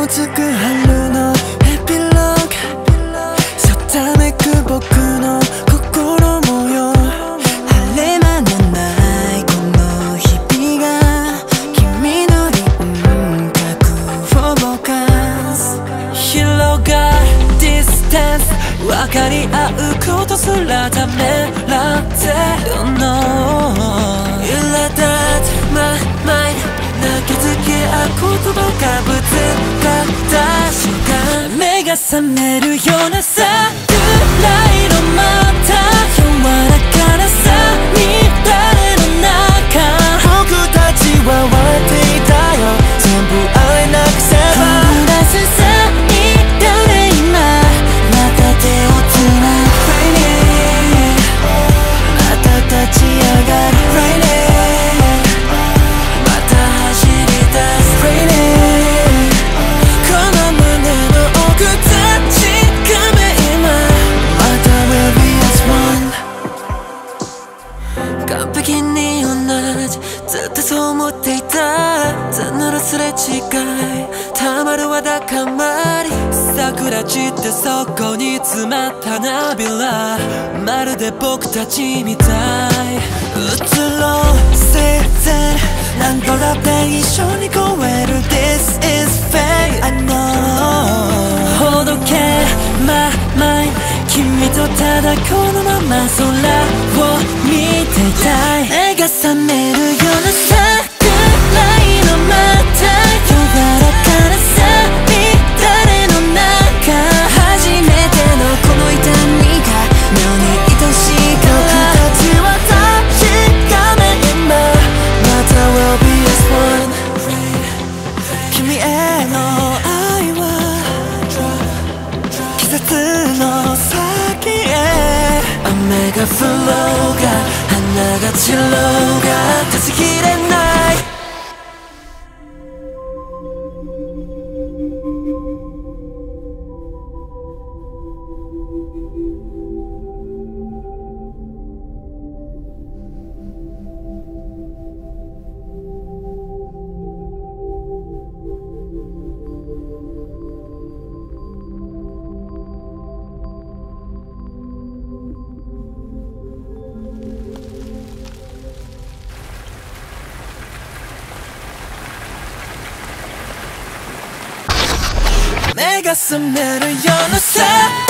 つく春のエピローグ定めく僕の心模様晴れ間のないこの日々が君の輪郭をぼかす広がるディスタンス分かり合うことすらためらってるの苛立つmy mind泣きつけ合う言葉がぶつかった瞬間目が覚めるような桜色また柔らかなさ乱れの中僕たちは割っていたよ全部愛なくせば飛び出すさ誰今また手をつなぐ Raining また立ち上がる Raining また走り出す Raining この胸の奥確かめ今また We'll be as one 完璧に同じずっとそう思っていた募るすれ違いたまるわだかまり桜散ってそこに詰まった花びらまるで僕たちみたい移ろう自然何度だって一緒に越える This is fate I know ほどけmy mind 君とただこのまま空を見ていたい目が覚めるような桜色また柔らかなさ乱れの中初めてのこの痛みが妙に愛しいから僕たちは確かめ今また We'll be as one 君への愛は季節の先へ雨が降ろうが花が散ろうが断ち切れない目が覚めるようなさ